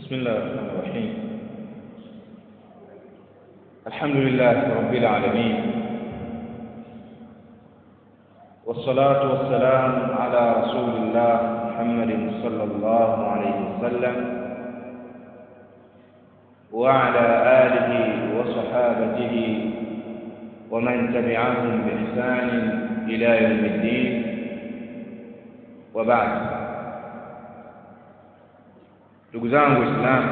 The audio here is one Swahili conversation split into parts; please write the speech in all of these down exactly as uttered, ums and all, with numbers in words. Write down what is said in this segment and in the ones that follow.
بسم الله الرحمن الرحيم. الحمد لله رب العالمين، والصلاة والسلام على رسول الله محمد صلى الله عليه وسلم وعلى آله وصحابته ومن تبعهم بإحسان إلى يوم الدين، وبعد. Ndugu zangu Waislamu,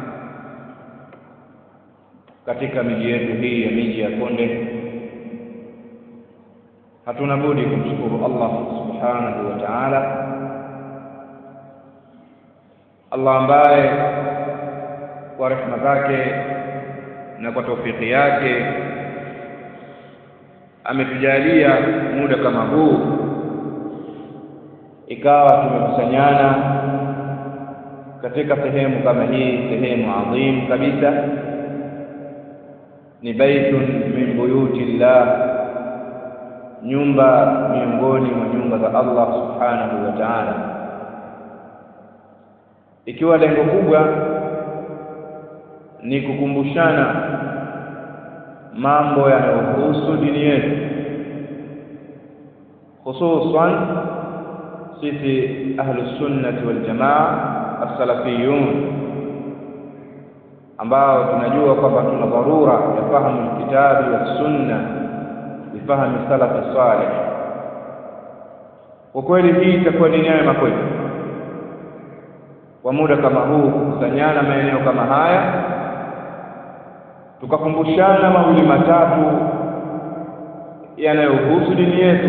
katika miji yetu hii ya miji ya Konde, hatuna budi kumshukuru Allah subhanahu wa ta'ala, Allah ambaye kwa rehema zake na kwa taufiki yake ametujalia muda kama huu ikawa tumekusanyana katika sehemu kama hii, sehemu adhim kabisa, ni baitun min buyutillah, nyumba miongoni mwa nyumba za Allah subhanahu wa ta'ala, ikiwa lengo kubwa ni kukumbushana mambo yanayohusu dini yetu, hususan sisi ahlus sunnati wal jamaa as-salafiyun, ambao tunajua kwamba tuna dharura ya fahamu kitabu wa sunna bifahamu salafi salih. Kwa kweli hii itakuwa ni neema kwetu kwa muda kama huu kukusanyana maeneo kama haya, tukakumbushana mawili matatu yanayohusu dini yetu.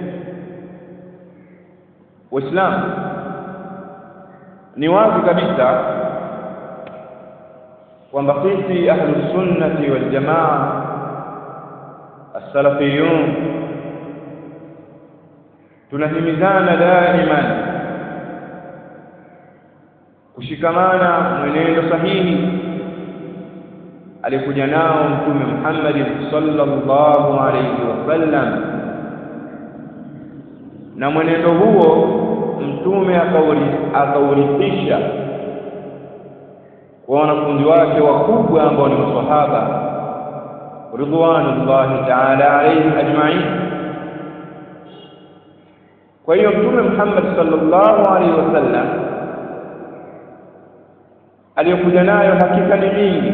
Waislamu, ni wazi kabisa kwamba sisi ahlus sunnati wal jamaa as-salafiyun tunahimizana daima kushikamana mwenendo sahihi alikuja nao Mtume Muhammad sallallahu alayhi wasallam, na mwenendo huo Mtume akaurithisha kwa wanafunzi wake wakubwa ambao ni maswahaba ridwanullahi ta'ala alayhim ajma'in. Kwa hiyo Mtume Muhammad sallallahu alayhi wasallam aliyokuja nayo hakika ni mingi,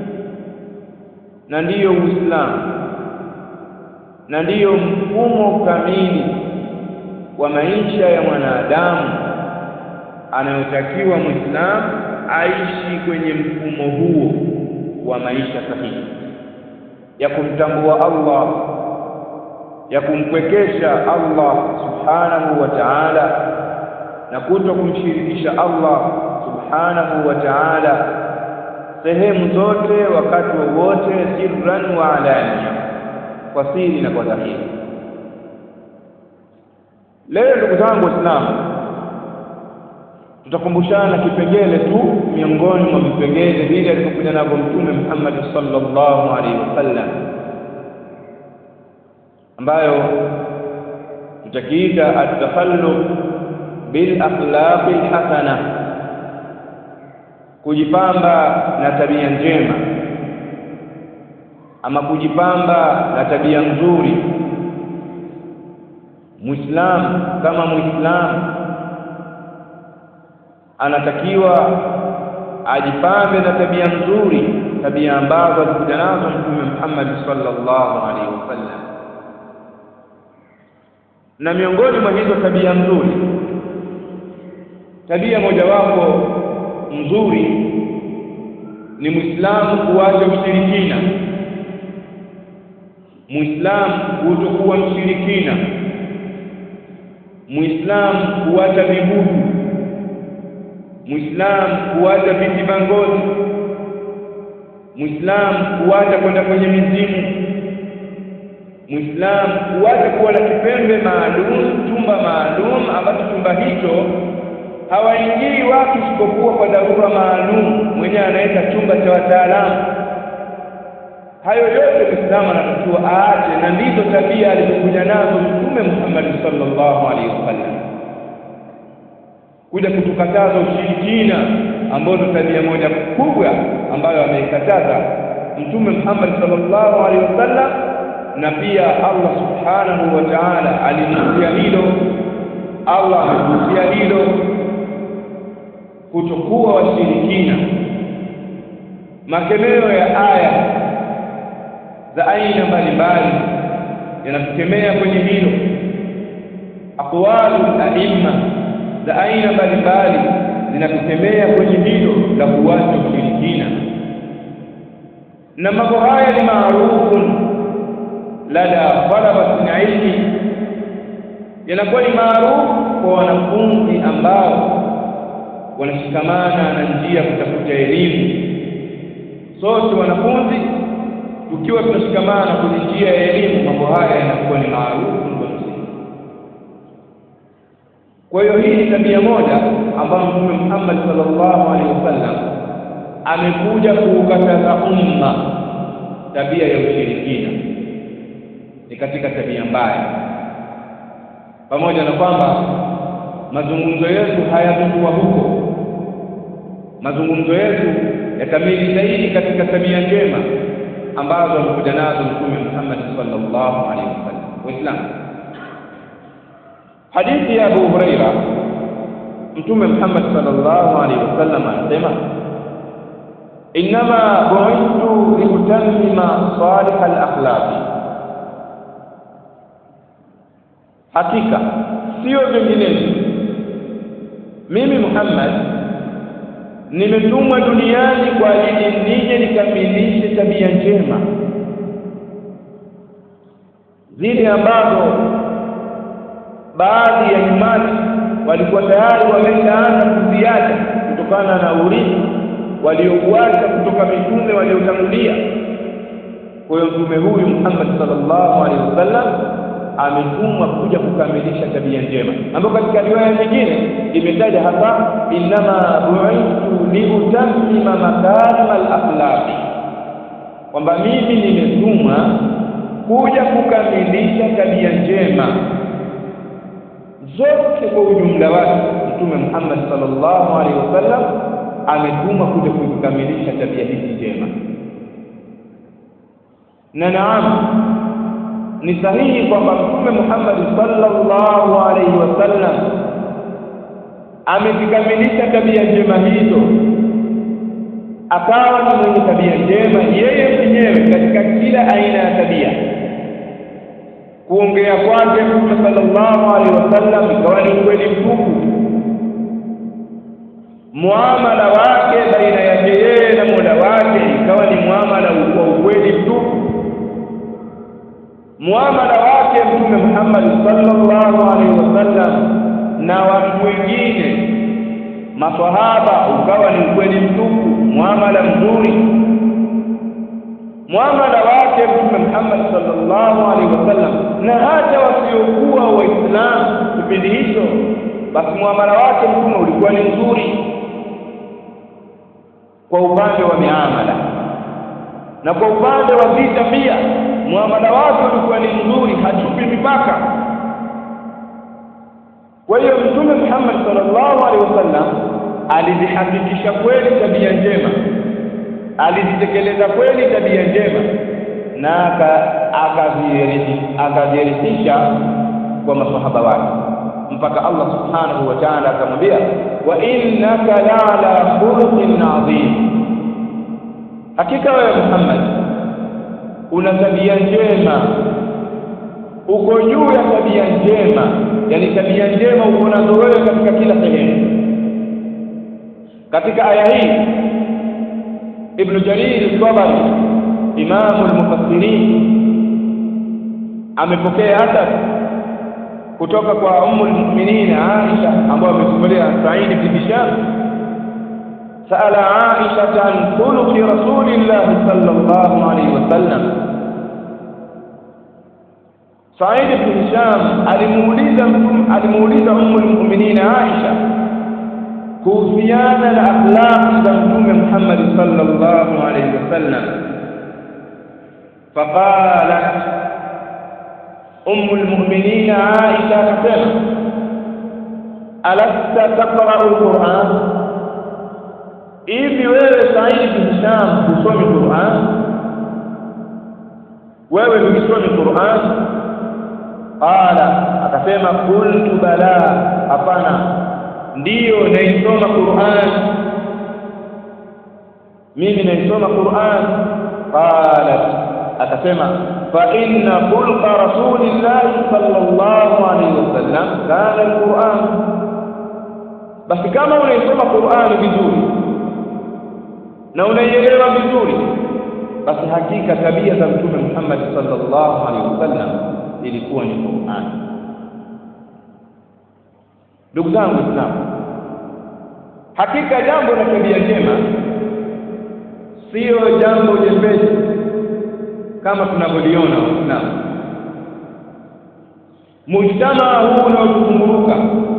na ndiyo Uislamu, na ndiyo mfumo kamili wa maisha ya mwanadamu anayotakiwa Muislamu aishi kwenye mfumo huo wa maisha sahihi ya kumtambua Allah, ya kumpwekesha Allah subhanahu wa ta'ala na kuto kumshirikisha Allah subhanahu wa ta'ala sehemu zote, wakati wowote, sirran wa alania, kwa siri na kwa dhahiri. Leo ndugu zangu Waislamu, tutakumbushana kipengele tu miongoni mwa vipengele vile alivyokuja navyo Mtume Muhammad sallallahu alaihi wasallam, ambayo tutakiita at-takhalluq bil akhlaqil hasana, kujipamba na tabia njema ama kujipamba na tabia nzuri. Muislamu kama Muislamu anatakiwa ajipambe na tabia nzuri, tabia ambazo alikuja nazo Mtume Muhammad sallallahu alaihi wasallam. Na miongoni mwa hizo tabia nzuri, tabia mojawapo nzuri ni Muislamu kuacha ushirikina, Muislamu kutokuwa mshirikina, Muislamu kuacha vibudu, Muislamu kuacha vitibangozi, Muislamu kuacha kwenda kwenye mizimu, Muislamu kuacha kuwa na kipembe maalum, chumba maalum ambacho chumba hicho hawaingii watu isipokuwa kwa dharura maalum, mwenyewe anaita chumba cha wataalamu. Hayo yote Muislamu anatakiwa aache, na ndizo tabia alizokuja nazo Mtume Muhammad sallallahu alaihi wasallam. kuja kutukataza ushirikina ambao ni tabia moja kubwa ambayo ameikataza Mtume Muhammad sallallahu alaihi wasallam, na pia Allah subhanahu wa ta'ala alimhusia hilo. Allah amehusia hilo, kutokuwa washirikina. Makemeo ya aya za aina mbalimbali yanakemea kwenye hilo. Aqwalu aimma za aina mbalimbali zinakemea kwenye hilo la kuacha ushirikina, na mambo haya ni maarufu lada talabatul ilmi, yanakuwa ni maarufu kwa wanafunzi ambao wanashikamana na njia kutafuta elimu. Sote wanafunzi tukiwa tunashikamana kwenye njia ya elimu, mambo haya yanakuwa ni maarufu kwa sisi. Kwa hiyo hii ni tabia moja ambayo Mtume Muhammad sallallahu alaihi wasallam amekuja kuukataza umma, tabia ya ushirikina. Ni katika tabia mbaya, pamoja na kwamba mazungumzo yetu hayatakuwa huko. Mazungumzo yetu yatamili zaidi katika tabia njema ambazo amekuja nazo Mtume Muhammad sallallahu alaihi wasallam. Waislamu, hadithi ya Abu Huraira, Mtume Muhammad sallallahu alaihi wasallam anasema, innama bu'ithtu liutammima salih al-akhlaq, hakika sio vinginevyo mimi Muhammad nimetumwa duniani kwa ajili nije nikamilishe tabia njema zile ambazo baadhi ya umati walikuwa tayari wameshaanza kuziacha kutokana na urithi waliokuacha kutoka mitume waliotangulia. Kwa hiyo mtume huyu Muhammad sallallahu alaihi wasallam ametumwa kuja kukamilisha tabia njema, ambapo katika riwaya nyingine imetaja hapa inama bu'ithtu liutammima makarim al-akhlaq, kwamba mimi nimetumwa kuja kukamilisha tabia njema zote kwa ujumla wake. Mtume Muhammad sallallahu alaihi wasallam ametumwa kuja kukamilisha tabia hizi njema. Na naam, ni sahihi kwamba Mtume Muhammad sallallahu alaihi wasallam amezikamilisha tabia njema hizo, akawa ni mwenye tabia njema yeye mwenyewe katika kila aina ya tabia. Kuongea kwake Mtume sallallahu alaihi wasallam ikawa ni ukweli mtupu. Muamala wake baina yake yeye na Mola wake ikawa ni muamala wa ukweli mtupu. Muamala wake Mtume Muhammad sallallahu alaihi wasallam na watu wengine maswahaba ukawa ni ukweli mtupu, muamala mzuri. Muamala wake Mtume Muhammad sallallahu alaihi wasallam na hata wasiokuwa waislamu kipindi hicho, basi muamala wake Mtume ulikuwa ni mzuri kwa upande wa miamala, na kwa upande wa vita pia muamala wake ulikuwa ni mzuri, hachupi mipaka. Kwa hiyo Mtume Muhammad sallallahu alaihi wasallam alizihakikisha kweli tabia njema, alizitekeleza kweli tabia njema, na akazirithisha kwa masahaba wake, mpaka Allah subhanahu wa ta'ala akamwambia, wa innaka la'ala khuluqin 'azim, hakika wewe Muhammad una tabia njema, uko juu ya tabia njema. Yani tabia njema uko nazo wewe katika kila sehemu. Katika aya hii Ibn Jarir al-Tabari, imamu al-mufassirin, amepokea hata kutoka kwa ummu al-mu'minin Aisha, ambaye amesimulia Sa'id ibn Hisham, sa'ala Aisha an khuluqi rasulillah sallallahu alayhi wasallam. Sa'id ibn Hisham alimuuliza alimuuliza ummu al-mu'minin Aisha kuhusiana na akhlaq za Mtume Muhammad sallallahu alayhi wasallam. Faqalat ummu al-mu'minin Aisha akasema, alasta taqra'u al-Qur'an, hivi wewe Said bin Hisham usomi Qur'an? Wewe usomi Qur'an? Qala, akasema qultu bala, hapana, ndiyo naisoma Qur'an, mimi naisoma Qur'an. Qala, akasema fa inna khulqa rasulillah sallallahu alayhi wasallam kana al-Qur'an, basi kama unaisoma Qur'an vizuri na unaielewa vizuri, basi hakika tabia za Mtume Muhammad sallallahu alaihi wasallam ilikuwa ni Qur'an. Ndugu zangu Waislamu, hakika jambo la tabia njema sio jambo jepesi kama tunavyoliona Waislamu. Mujtama huu unaozunguka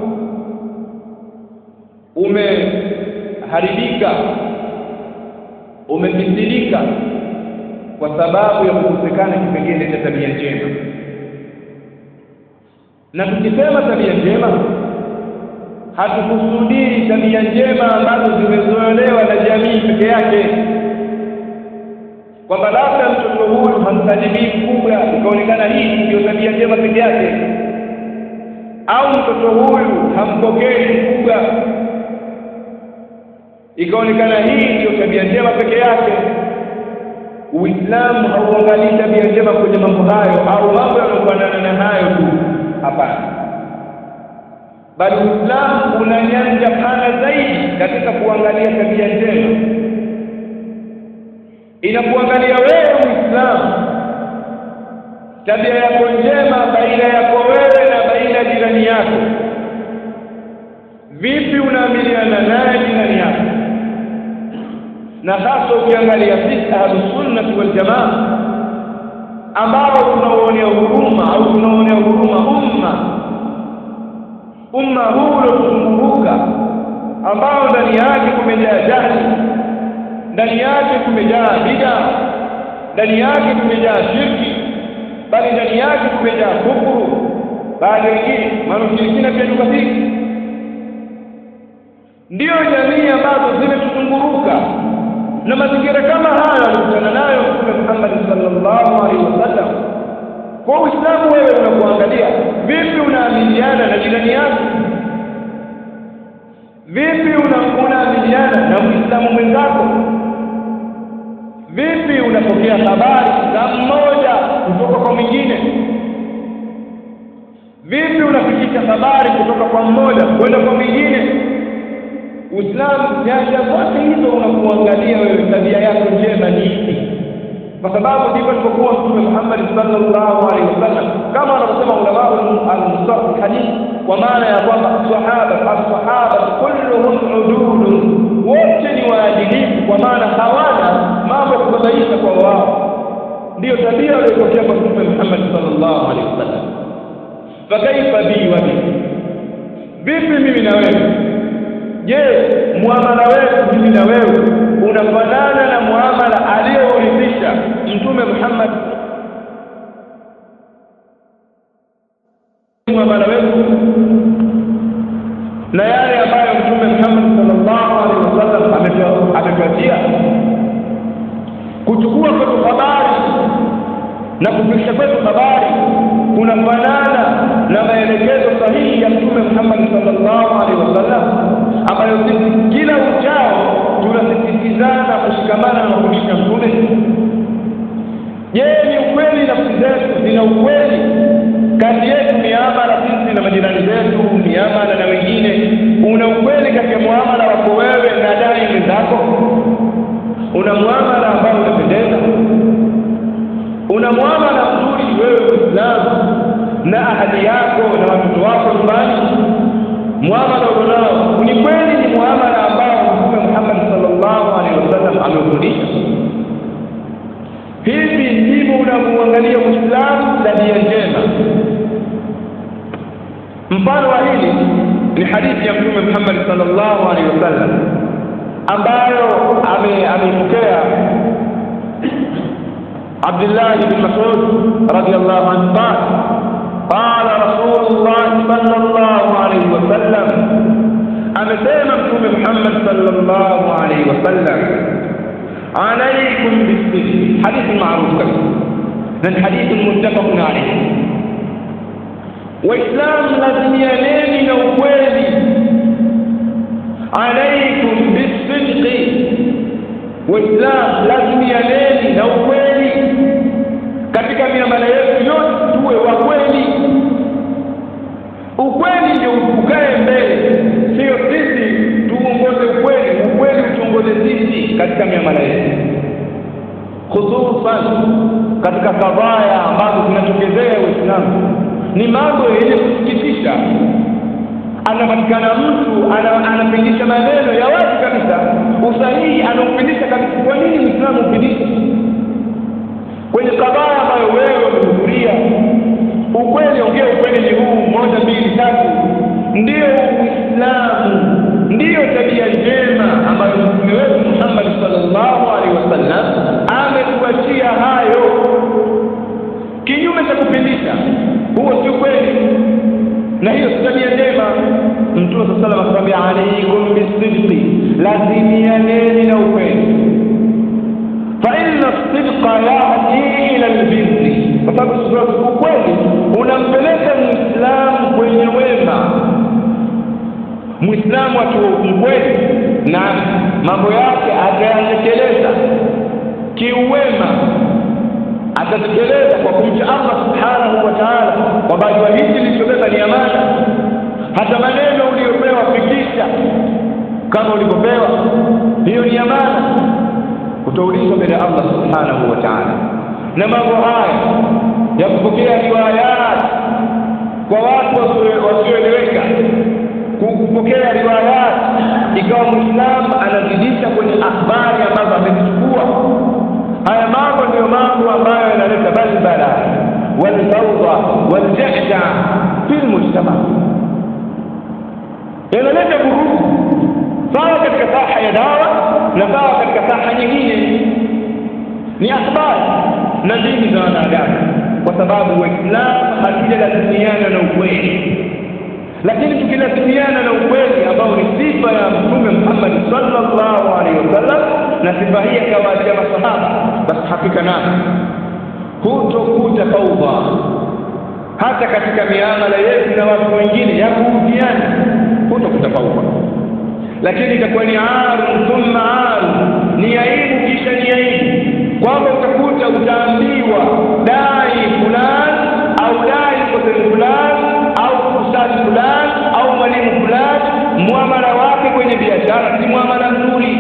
umeharibika, umefisidika kwa sababu ya kukosekana kipengele cha tabia njema. Na tukisema tabia njema, hatukusudii tabia njema ambazo zimezoelewa na jamii peke yake, kwamba labda mtoto huyu hamsalimii mkubwa ikaonekana hii ndio tabia njema peke yake, au mtoto huyu hampokei mkubwa ikaonekana hii ndio tabia njema peke yake. Uislamu hauangalii tabia njema kwenye mambo hayo au mambo yanayofanana na hayo tu, hapana, bali Uislamu una nyanja pana zaidi katika kuangalia tabia njema. Inakuangalia wewe Muislamu, tabia yako njema baina yako wewe na baina ya jirani yako. Vipi unaamiliana naye jirani yako? Na hasa ukiangalia sisi Ahlus-Sunnah wal Jamaa ambao tunaonea huruma au tunaonea huruma umma umma huu uliozunguka, ambao ndani yake kumejaa jahili, ndani yake kumejaa bid'a, ndani yake kumejaa shirki, bali ndani yake kumejaa kufuru, bali wengine manushirikina pia tukafiki. Ndiyo jamii ambazo zimetuzunguruka, na mazingira kama haya alikutana nayo Mtume Muhammad sallallahu alaihi wasallam. Kwa Uislamu wewe unakuangalia vipi unaamiliana na jirani yako, vipi unaamiliana na Muislamu mwenzako, vipi unapokea habari za mmoja kutoka kwa mwingine, vipi unafikisha habari kutoka kwa mmoja kwenda kwa mwingine. Uislamu nyanja zote hizo unakuangalia wewe tabia yako njema ni ipi, kwa sababu ndivyo alipokuwa Mtume Muhammad sallallahu alaihi wasallam, kama anavyosema ulama al-mustafa hadith, kwa maana ya kwamba sahaba as-sahaba kulluhum udulun, wote ni waadilifu, kwa maana hawana mambo ya kubabaisha kwa wao. Ndiyo tabia iliyotokea kwa Mtume Muhammad sallallahu alaihi wasallam. Fakaifa bi wa bi, vipi mimi na wewe? Je, muamala wetu mimi na wewe unafanana na muamala aliyourithisha Mtume Muhammad? Muamala wetu na yale ambayo Mtume Muhammad sallallahu alaihi wasallam ametuachia, kuchukua kwetu habari na kufikisha kwetu habari kunafanana na maelekezo sahihi ya Mtume Muhammad sallallahu alaihi wasallam, ambayo sisi kila uchao tunasisitizana kushikamana na mafundisho ya Mtume? Je, ni ukweli nafsi zetu zina ukweli kati yetu, miamala sisi na majirani zetu, miamala na wengine? Una ukweli kati ya muamala wako wewe na dai mwenzako? Una muamala ambao unapendeza? Una muamala mzuri wewe Muislamu na ahadi yako na watoto wako nyumbani? Muamala unao ni kweli ni muamala ambao Mtume Muhammad sallallahu alaihi wasallam amefundisha? Hivi ndivyo unamuangalia Muislamu tabia njema. Mfano wa hili ni hadithi ya Mtume Muhammad sallallahu alaihi wasallam ambayo amepokea Abdullah ibn Mas'ud radiyallahu anhu, قال رسول الله صلى الله عليه وسلم amesema Mtume Muhammad sallallahu alaihi wasallam, alaykum bis-sidq, hadithi maarufu kabisa na hadithi muttafaqun alayhi. Waislamu lazimianeni na ukweli, alaykum bis-sidq, Waislamu lazimianeni na ukweli katika miamala yetu yote, tuwe wa kweli. Ukweli ndio ukae mbele, sio sisi tuongoze ukweli. Ukweli utuongoze sisi katika miamala yetu, hususan katika kadhaya ambazo zinatokezea Waislamu. Ni mambo yenye kusikitisha. Anapatikana mtu anapindisha maneno ya wazi kabisa, usahihi anaupindisha kabisa. Kwa nini Muislamu upindisha kwenye kadhaya ambayo wewe umehudhuria? Ukweli, ongea ukweli ni huu, moja mbili tatu. Ndio Uislamu, ndio tabia njema ambayo Mtume wetu Muhammad sallallahu alaihi wasallam ametuachia hayo. Kinyume cha kupindisha, huo si kweli na hiyo si tabia njema. Mtume sallallahu alaihi wasallam akamwambia, alaykum bis-sidqi, lazimianeni na ukweli. Fa inna as-sidqa yahdi ila al-birri, kwa sababu ukweli unampeleka Muislamu kwenye wema. Muislamu atu mkweli na mambo yake atayatekeleza kiuwema, atatekeleza kwa kumcha Allah subhanahu wa ta'ala, kwamba jua hili lilichobeba ni amana. Hata maneno uliyopewa fikisha kama ulivyopewa, hiyo ni amana, utaulizwa mbele ya Allah subhanahu wa ta'ala. Na mambo haya ya kupokea riwayat kwa watu wasioeleweka, kupokea riwayat ikawa Muislamu anazidisha kwenye habari ambazo amezichukua, haya mambo ndio mambo ambayo yanaleta balbala walfawda waljahda fil mujtama, yanaleta vurugu sawa katika saha ya dawa na sawa katika saha nyingine. Ni akhbari na dini za wanadamu, kwa sababu Waislamu hatujalazimiana na ukweli. Lakini tukilazimiana na ukweli ambao ni sifa ya Mtume Muhammad sallallahu alaihi wasallam, na sifa hii akawaachia masahaba, basi hakika nani hutokuta fawda hata katika miamala yetu na watu wengine ya kuhusiana, hutokuta fawda. Lakini itakuwa ni aru thumma aru, ni aibu kisha ni aibu, kwamba utakuta utaambiwa dai fulani au dai kwa fulani au ustadi fulani au mwalimu fulani, muamala wake kwenye biashara si muamala mzuri.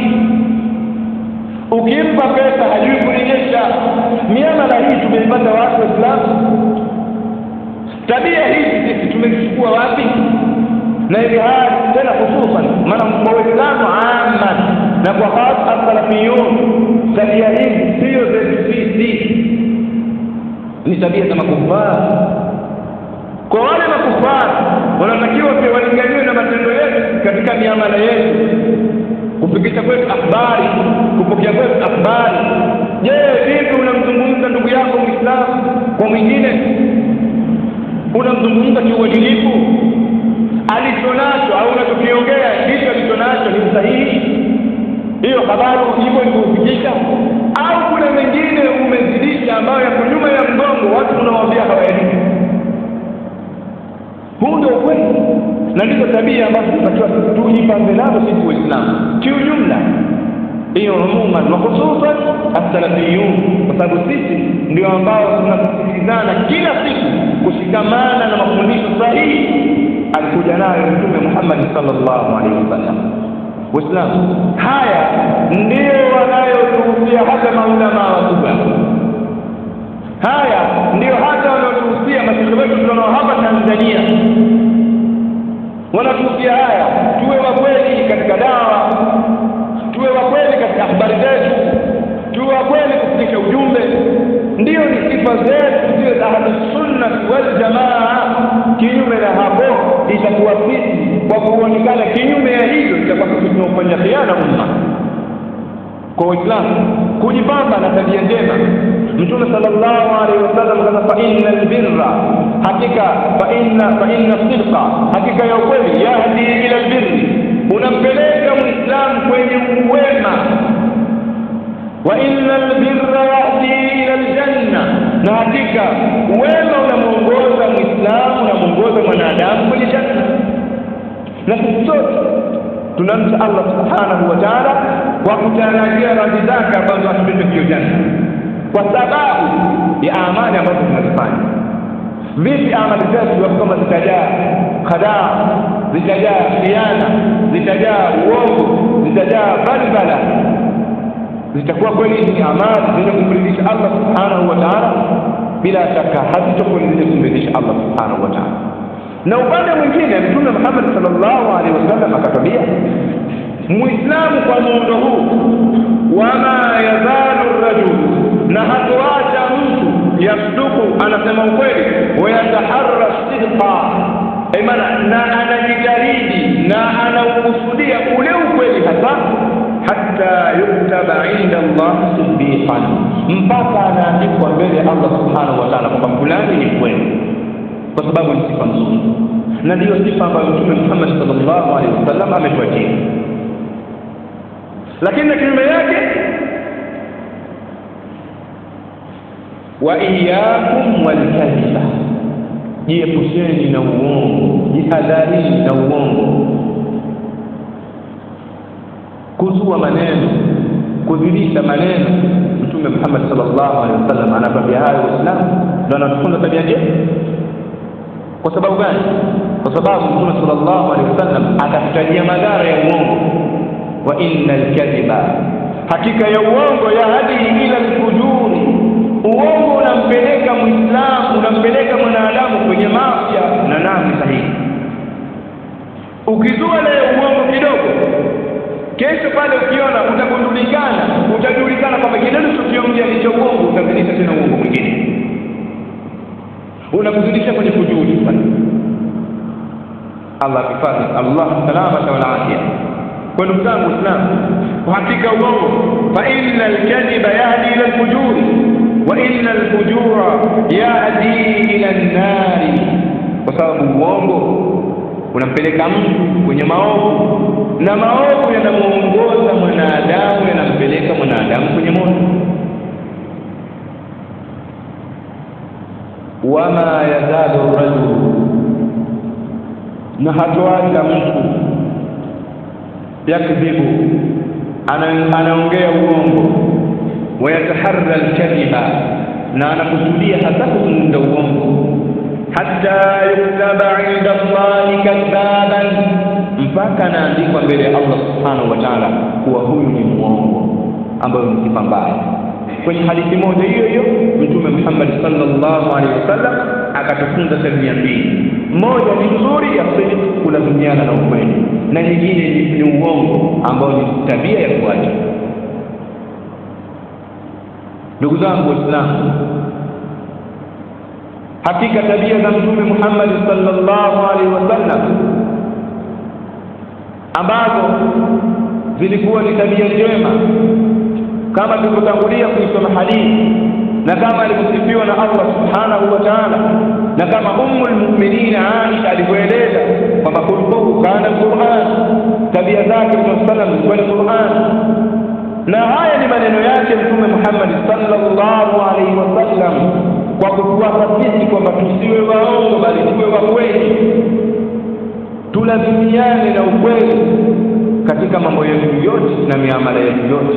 Ukimpa pesa hajui kurejesha. Miamala hii tumeipata watu Waislamu? Tabia hizi sisi tumezichukua wapi? Na ili hali tena hususan, maana kwa Waislamu amma na kwa hasa salafiyun, tabia hizi sio zetu sisi, ni tabia za makufari. Kwa wale makufari wanatakiwa pia walinganiwe na matendo yetu katika miamala yetu, kufikisha kwetu habari, kupokea kwetu habari. Je, vipi unamzungumza ndugu yako Muislamu kwa mwingine? Unamzungumza kiuadilifu? Alichonacho au unachokiongea ndicho alichonacho ni sahihi? Hiyo habari hivyo ni kufikisha, au kuna mengine umezidisha ambayo yako nyuma ya mgongo, watu tunawaambia hawaelewi? Huu ndio kweli, na ndizo tabia ambazo tunatakiwa tujipange nazo sisi Waislamu kiujumla, hiyo umuman wa hususan as-salafiyun, kwa sababu sisi ndio ambao tunasisitizana kila siku kushikamana na mafundisho sahihi alikuja nayo Mtume Muhammad sallallahu alaihi wasallam. Waislamu, haya ndio wanayotuhusia hata maulama wakubwa, haya ndio hata wanaotuhusia mashaikh wetu tunao hapa Tanzania, wanatuhusia haya. Tuwe wa kweli katika dawa, tuwe wa kweli katika habari zetu, tuwe wa kweli kufikisha ujumbe. Ndio ni sifa zetu, zile za Ahlus Sunnah wal Jamaa. Kinyume na hapo itakuwa sisi, kwa kuonekana kinyume ya hilo, itakuwa sisi tunafanya khiana umma. Kwa Uislamu kujipamba na tabia njema, Mtume sallallahu alaihi wasallam akasema, fa innal birra, hakika fa inna fa inna sidqa, hakika ya ukweli, yahdi ila albirri, unampeleka muislamu kwenye uwema. Wa innal birra yahdi ila aljanna, na hakika wema unamuongoza muislamu, unamuongoza mwanadamu kwenye janna. Na sisi sote tunamcha Allah subhanahu wa ta'ala kwa kutarajia radhi zake ambazo atupende hiyo janna kwa sababu ya amali ambazo tunazifanya. Vipi amali zetu kama zitajaa khadaa, zitajaa khiana, zitajaa uongo, zitajaa balbala, zitakuwa kweli ni amali zenye kumridhisha Allah subhanahu wa ta'ala? Bila shaka hazitakuwa zenye kumridhisha Allah subhanahu wa ta'ala. Na upande mwingine Mtume Muhammad sallallahu alaihi wasallam akatwambia muislamu kwa muundo huu, wama yazalu rajul, na hatoacha mtu yasduku, anasema ukweli, wa yataharra sidqa, imana na anajitahidi na anaukusudia ule ukweli hasa, hatta yuktaba inda Allah siddiqan, mpaka anaandikwa mbele ya Allah subhanahu wa ta'ala kwamba fulani ni kweli, kwa sababu ni sifa nzuri, na ndiyo sifa ambayo Mtume Muhammad sallallahu alaihi wasallam ametuachia. Lakini na kinyume yake, wa iyyakum wal kadhiba, jiepusheni na uongo, jihadharini na uongo, kuzua maneno, kudhilisha maneno. Mtume Muhammad sallallahu alaihi wasallam anatuambia hayo Uislamu ndio anatufunza tabia njema. Kwa sababu gani? Kwa sababu Mtume sallallahu alaihi wasallam akatutajia madhara ya uongo. Wa innal kadhiba, hakika ya uongo, ya hadi ila al-fujuri, uongo unampeleka muislamu, unampeleka mwanadamu kwenye maasi na nafsi sahihi. Ukizua leo uongo kidogo, kesho pale ukiona utagundulikana, utajulikana kwamba kile ulichokiongea ni cha uongo, utazidisha tena uongo mwingine, unakuzidisha kwenye fujuri pale. Allah hifadhi, Allah salama wa afya. Kwa ndugu zangu Waislamu, kwa hakika uongo, fa innal kadhiba yahdi ila al-fujur wa innal fujura yahdi ila an-nar, kwa sababu uongo unampeleka mtu kwenye maovu, na maovu yanamuongoza mwanadamu, yanampeleka mwanadamu kwenye moto. Wama yazalu rajul, na hatoacha mtu yakdhibu, anaongea uongo, wayataharra al-kadhiba, na anakusudia hata kuzungumza uongo, hatta yuktaba inda Allahi kadhaban, mpaka anaandikwa mbele ya Allah subhanahu wa ta'ala kuwa huyu ni muongo, ambayo ni sifa mbaya. Kwenye hadithi moja hiyo hiyo Mtume Muhammad sallallahu alaihi wasallam akatufunza tabia mbili. Moja ni nzuri ya sidq, kulazimiana na ukweli, na nyingine ni uongo ambao ni tabia ya kuacha. Ndugu zangu Waislamu, hakika tabia za Mtume Muhammad sallallahu alaihi wasallam ambazo zilikuwa ni tabia njema, kama tulivyotangulia kuisoma hadithi, na kama alivyosifiwa na Allah subhanahu wa ta'ala, na kama ummul mu'minin Aisha alivyoeleza kwamba kulluhu kana Qur'an, tabia zake Mtume sallallahu alaihi wasallam. Na haya ni maneno yake Mtume Muhammad sallallahu alaihi wasallam, kwa kutuasa sisi kwamba tusiwe waongo bali tuwe wa kweli, tulazimiane na ukweli katika mambo yetu yote na miamala yetu yote.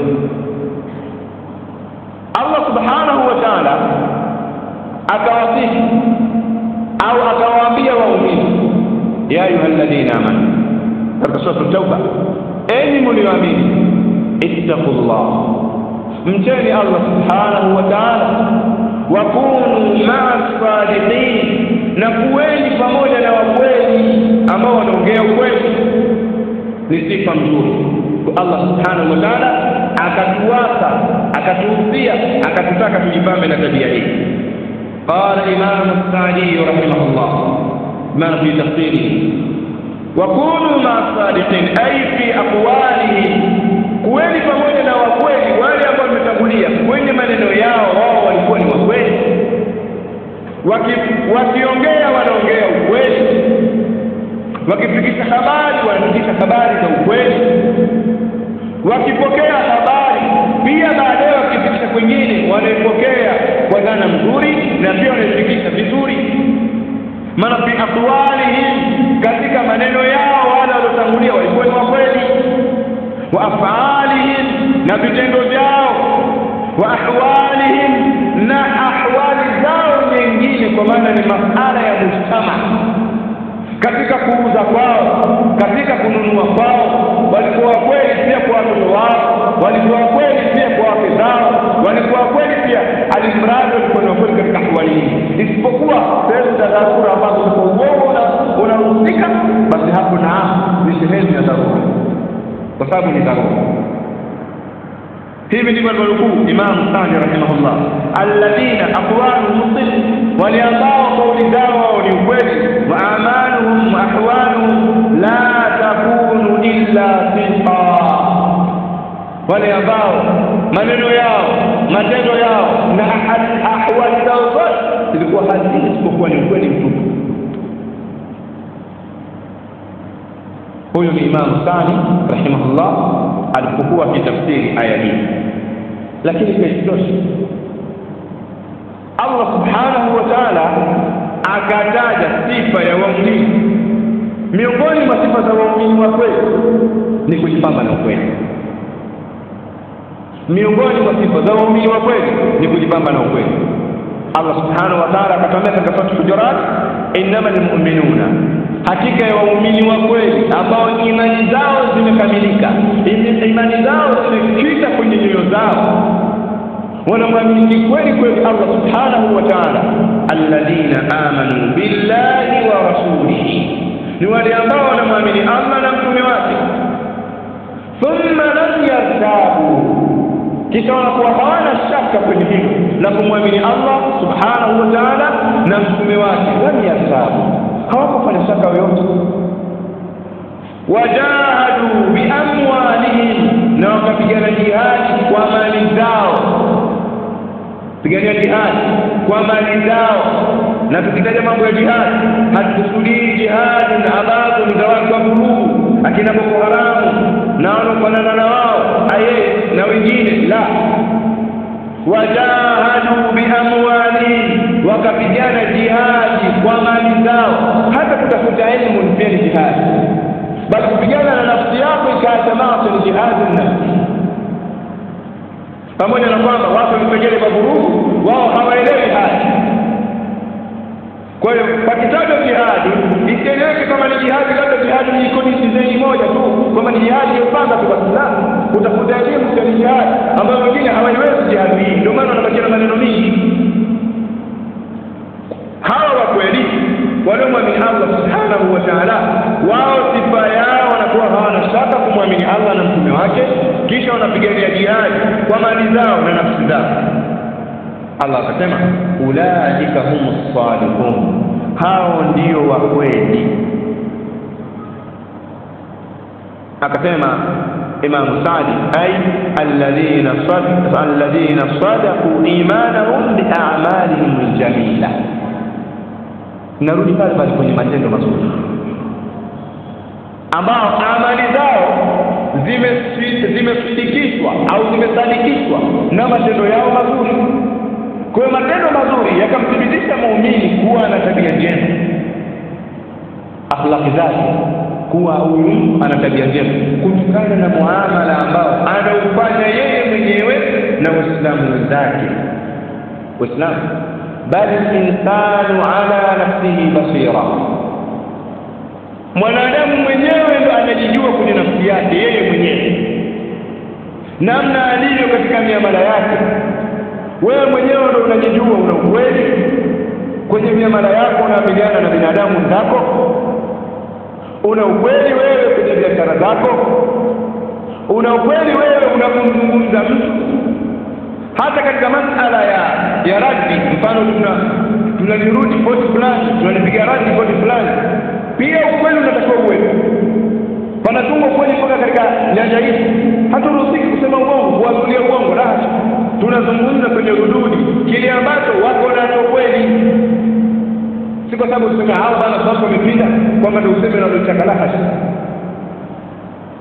Allah subhanahu wa ta'ala akawasifu au akawaambia waumini, ya ayyuhalladhina amanu, katika sura at-Tauba, enyi mlioamini, ittaqullah, mcheni Allah subhanahu wa ta'ala, wa kunu ma'as sadiqin, na kuweni pamoja na wakweli ambao wanaongea ukweli. Ni sifa nzuri. Allah subhanahu wa ta'ala akatuasa, akatuhusia, akatutaka tujipambe na tabia hii. Qala Imam as-Sa'di rahimahullah ma fi tafsiri, wa kunu ma'as sadiqin ay fi aqwalihi, kuweni pamoja na wakweli, wale ambao wametangulia kwenye maneno yao, wao walikuwa ni wakweli, wakiongea wanaongea ukweli, wakifikisha habari wanafikisha habari za ukweli. Wakipokea habari pia baadaye wakifikisha kwingine wanaipokea kwa dhana nzuri na pia wanaifikisha vizuri. Maana fi aqwalihim, katika maneno yao wale waliotangulia walikuwa ni wa kweli, wa af'alihim, na vitendo vyao, wa ahwalihim, na ahwali zao nyingine, kwa maana ni masala ya mujtama, katika kuuza kwao, katika kununua kwao walikuwa kweli pia kwa watoto wao, walikuwa kweli pia kwa wake zao, walikuwa kweli pia alimradi walikuwa kweli katika ahwali hii. Isipokuwa sehemu za dharura ambazo kwa uongo unahusika, basi hapo na ni sehemu ya dharura, kwa sababu ni dharura. hivi ndivyo alivyokuwa Imam Sadi rahimahullah, alladhina aqwaluhum sidq, wale ambao kauli zao ni ukweli, wa amaluhum wa ahwaluhum la takunu illa sidqa, wale ambao maneno yao, matendo yao na ahwali zao zote zilikuwa hazina isipokuwa ni ukweli mtupu. Huyo ni Imam Sadi rahimahullah alipokuwa akitafsiri aya hii. Lakini keshoshi Allah subhanahu wa ta'ala akataja sifa ya waumini. Miongoni mwa sifa za waumini wa kweli ni kujipamba na ukweli. Miongoni mwa sifa za waumini wa kweli ni kujipamba na ukweli. Allah subhanahu wa ta'ala akatambia katika sura Hujurat, innamal mu'minuna, hakika ya waumini wa kweli ambao imani zao zimekamilika, imani zao zimekita kwenye nyoyo zao, wanamwamini kweli kweli Allah subhanahu wa ta'ala, alladhina amanu billahi wa rasulihi, ni wale ambao wanamwamini Allah na mtume wake, thumma lam yartabu, kisha wanakuwa hawana shaka kwenye hilo la kumwamini Allah subhanahu wa ta'ala na mtume wake, lam yartabu, hawakufanya shaka yoyote. Wajahadu biamwalihim, na wakapigana jihadi kwa mali zao. Pigania jihadi kwa mali zao, na tukitaja mambo ya jihadi hatukusudii jihadi na ambazo ni za watu wa vurugu, akina Boko Haramu na wanaofanana na wao aye na wengine, la. Wajahadu biamwalihim, wakapigana jihadi kwa mali zao. Hata kutafuta elimu ni pia jihadi, bali kupigana na nafsi yako ikaacha maasi ni jihadi na nafsi. Pamoja na kwamba watu wamepigana kwa vurugu, wao hawaelewi haya. Kwa hiyo pakitajwa jihadi isieleweke kama ni jihadi labda jihadi ni kodi zaidi moja tu, kama ni jihadi iliyopanga tu basi, la. Utakuta elimu ya jihadi ambayo wengine hawaiwezi jihadi hii, ndio maana wanabakia maneno mingi. Hawa wa kweli waliomwamini Allah subhanahu wa ta'ala, wao sifa yao wanakuwa hawana shaka kumwamini Allah na mtume wake, kisha wanapigania jihadi kwa mali zao na nafsi zao. Allah akasema ulaika humus sadiqun, hao ndio wa kweli. Akasema Imam Sadi, ay alladhina sadaqu alladhina sadaqu imanahum bi'amalihim aljamila. Narudi pale pale kwenye matendo mazuri, ambao amali zao zimesidikishwa au zimesadikishwa na matendo yao mazuri. Kwa hiyo matendo mazuri yakamthibitisha muumini kuwa ana tabia njema, akhlaqi zake, kuwa huyu ana tabia njema kutokana na muamala ambao anaufanya yeye mwenyewe na Waislamu wenzake. Waislamu, bali insanu ala nafsihi basira, mwanadamu mwenyewe ndo anajijua kwenye nafsi yake yeye mwenyewe namna alivyo katika miamala yake. Wewe mwenyewe ndo unajijua una ukweli kwenye miamala yako, unaamiliana na binadamu wenzako, una ukweli wewe kwenye biashara zako, una ukweli wewe unapomzungumza mtu, hata katika masala ya ya raddi. Mfano tuna tunalirudi poti fulani, tunalipiga raddi poti fulani, pia ukweli unatakiwa uwepo. Panatungo kweli mpaka katika nyanja hii, haturuhusiwi kusema uongo, kuamulia uongo, la. Tunazungumza kwenye rududi kile ambacho wako nacho kweli, si kwa sababu tuseme hao bana sababu wamepinda kwamba ndio useme na utaka, la.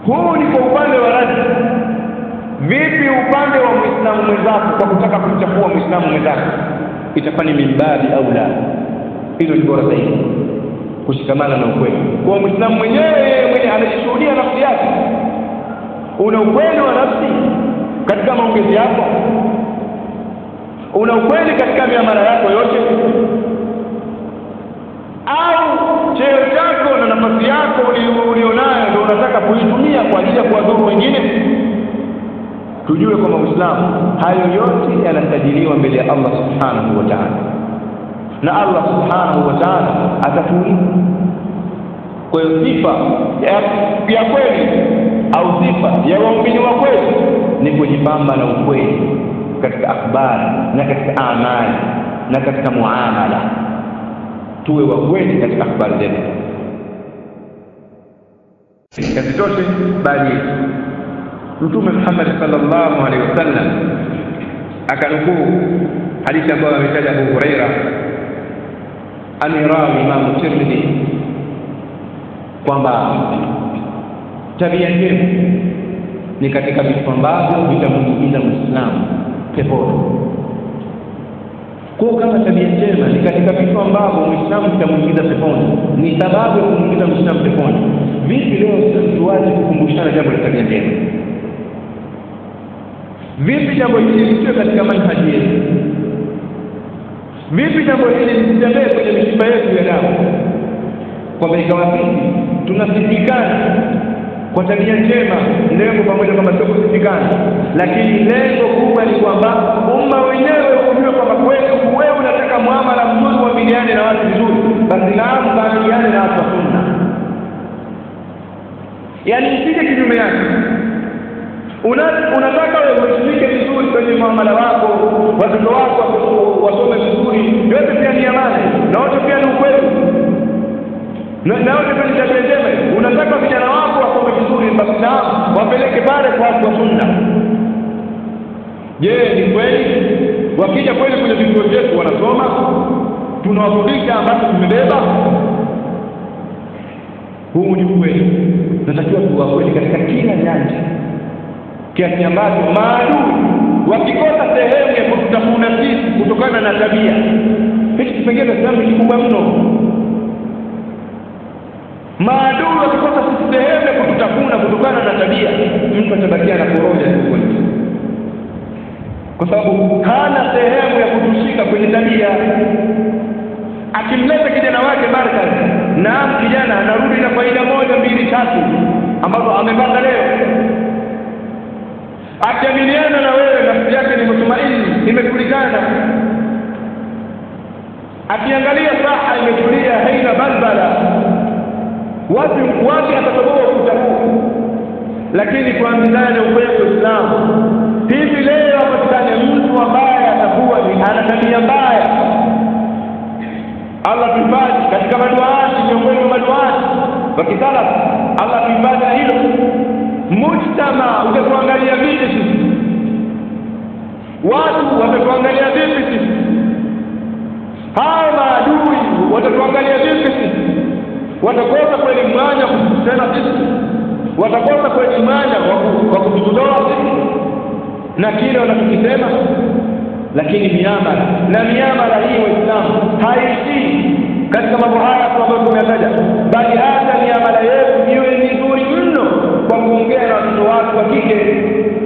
Huu ni kwa upande wa radi. Vipi upande wa Muislamu mwenzako kwa kutaka kumchafua Muislamu mwenzako? Itakuwa ni mimbabi au la? Hilo ni bora zaidi kushikamana na ukweli. Kwa Muislamu mwenyewe mwenye anajishuhudia nafsi yake, una ukweli wa nafsi katika maongezi yako, una ukweli katika miamala yako yote, au cheo chako na nafasi yako ulionayo ndio unataka kuitumia kwa ajili ya kuwadhuru wengine? Tujue kwamba Muislamu hayo yote yanasajiliwa mbele ya Allah subhanahu wa ta'ala, na Allah subhanahu wa ta'ala atatulipa. Kwa hiyo sifa ya, ya kweli au sifa ya waumini wa kweli ni kujipamba na ukweli katika akhbari na katika amali na katika muamala. Tuwe wa kweli katika akhbari zetu. Kasitote bali Mtume Muhammad sallallahu alaihi wasallam akanukuu hadithi ambayo ametaja Abu Huraira, amirawi Imam Tirmidhi, kwamba tabia njema ni katika vitu ambavyo vitamuingiza Muislamu peponi. Kwa kama tabia njema ni katika vitu ambavyo Muislamu vitamuingiza peponi, ni sababu ya kumuingiza Muislamu peponi, vipi leo sisi tuache kukumbushana jambo la tabia njema? Vipi jambo hili lisiwe katika manhaji yetu? Vipi jambo hili lisitembee kwenye mishipa yetu ya damu, kwamba ikawa sisi tunasifikana kwa tabia njema, lengo pamoja kama sio kusifikana, lakini lengo kubwa ni kwamba umma wenyewe ujue kwamba kweli wewe unataka muamala mzuri, uamiliane na watu vizuri, basi naam, baamiliane na watu wa sunna. Yaani usije kinyume yake. Una, unataka wewe ushirike vizuri kwenye muamala wako, watoto wako wasome vizuri, yote pia ni amana, na wote pia ni ukweli, na na wote pia ni tabia njema. Unataka vijana wako wasome vizuri, basi na wapeleke pale kwa watu wa sunna. Je, ni kweli wakija kweli kwenye vituo vyetu wanasoma, tunawafundisha ambacho tumebeba? Huu ni kweli. Natakiwa tuwe kweli katika kila nyanja, kiasi ambacho maadui wakikosa sehemu ya kututafuna sisi kutokana na tabia, hichi kipengele cha Uislamu ni kikubwa mno. Maadui wakikosa sisi sehemu ya kututafuna kutokana na tabia, mtu atabakia na poroja tu, kwa sababu hana sehemu ya kutushika kwenye tabia. Akimleta kijana wake markaz, naam, kijana anarudi na faida moja mbili tatu ambazo amepata leo. Akiaminiana na wewe, nafsi yake ni mtumaini, imetulikana. Akiangalia saa imetulia, haina balbala, wapi wapi atatoboa kutabu. Lakini kuambiana ukweli wa Uislamu, hivi leo apatikane mtu ambaye atakuwa ni ana tabia mbaya, Allah tuhifadhi katika maduati, miongoni mwa maduati wakisala, Allah tuhifadhi na hilo. Mujtama utakuangalia vipi sisi? Watu watakuangalia vipi sisi? Hawa maadui watakuangalia vipi sisi? Watakosa kweli mwanya kutusema sisi? Watakosa kweli mwanya kwa kutudoa sisi na kile wanachokisema? Lakini miamala na miamala hii Waislamu haishi katika mambo haya ambayo tumeyataja, bali hata miamala yetu iwe nzuri mno kwa kuongea na watoto watu wa kike.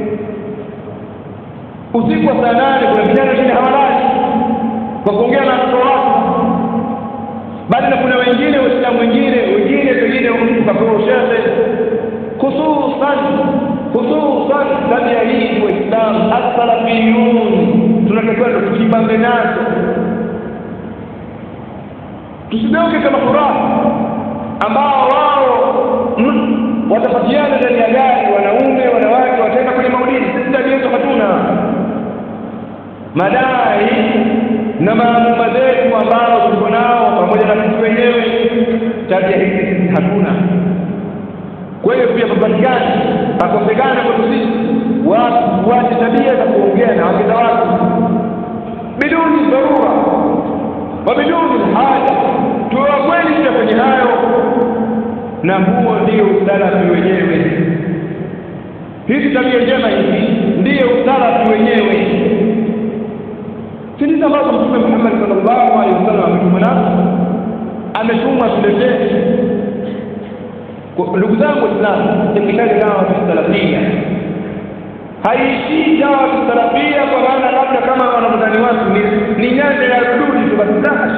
Usiku wa saa nane kuna vijana wengine hawalali kwa kuongea na watoto watu, bali na kuna wengine Waislamu wengine wengine pengine mtu kapewa ushehe, hususan hususan tabia hii Waislamu as-salafiyun tunatakiwa tujipambe nazo, tusideuke kama furaha ambao wao watapatiana ndani ya gari, wanaume wanawake wataenda kwenye maulidi. Sisi tabia hizo hatuna. Madai na maamuma zetu ambao tuko nao pamoja na sisi wenyewe, tabia hizi hatuna. Kwa hiyo pia papatikane pakosekane kwa sisi watu wache tabia za kuongea na wake za watu biduni dharura wa biduni haja. Tuwe kweli kwenye hayo, na huo ndio usalafi wenyewe. hizi tabia njema hizi ndiyo usalafi wenyewe. Sisi ambazo Mtume Muhammad sallallahu alaihi wasallam ametumana ametumwa tuletee. Ndugu zangu Waislamu, ikitaja dawa ya salafia haishi dawa ya salafia kwa maana labda kama wanavyodhani watu ni, ni nyanja ya rududi tu basi.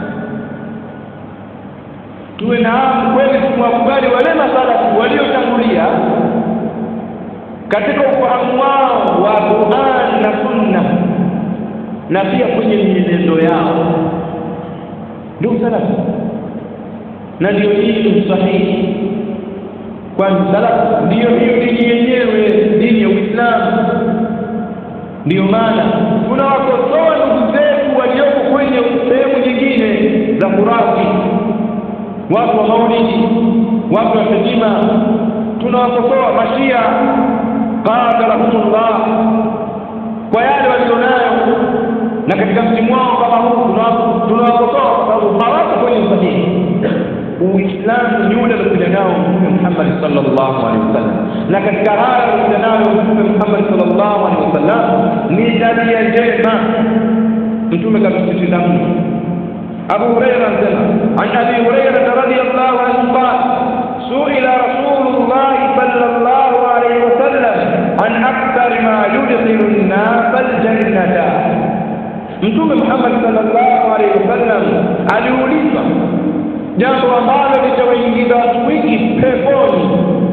Tuwe na kweli tumwakubali wale masalafu waliotangulia katika ufahamu wao wa Qur'an na Sunna na pia kwenye mienendo yao. Ndugu salafu, na ndio hii sahihi, kwani salafu ndio hiyo dini yenyewe, dini ya Uislamu. Ndio maana tunawakosoa ndugu zetu walioko kwenye sehemu nyingine za khurafi, watu wa maulidi, watu wa Fatima, tunawakosoa mashia qatalahumullah kwa yale walionayo, na katika msimu wao kama huu tunawakosoa kwa sababu hawako kwenye sahihi. Uislamu ni ule aliokuja nao Mtume Muhammad sallallahu alaihi wasallam, na katika haya aliokuja nao Mtume Muhammad sallallahu alaihi wasallam ni tabia njema. Mtume katusisitiza mno. Abu Hurairah anasema, an Abi Hurairah radhiyallahu anhu qala su'ila Rasulullah sallallahu alaihi wasallam an akthar ma yudkhilu an-nas al-jannata. Mtume Muhammad sallallahu alaihi wasallam aliulizwa jambo ambalo litawaingiza watu wengi peponi,